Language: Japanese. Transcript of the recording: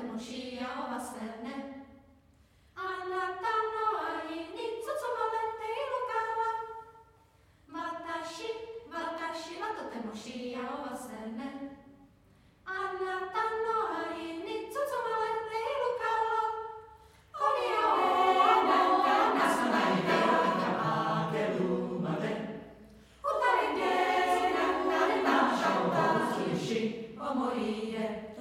ても幸せね。あなたの愛に包まれているから私はとても幸せね。あなたの愛に包まれているからおりをなんかなさないで明けるまで二人でなんかなしゃおうし思い出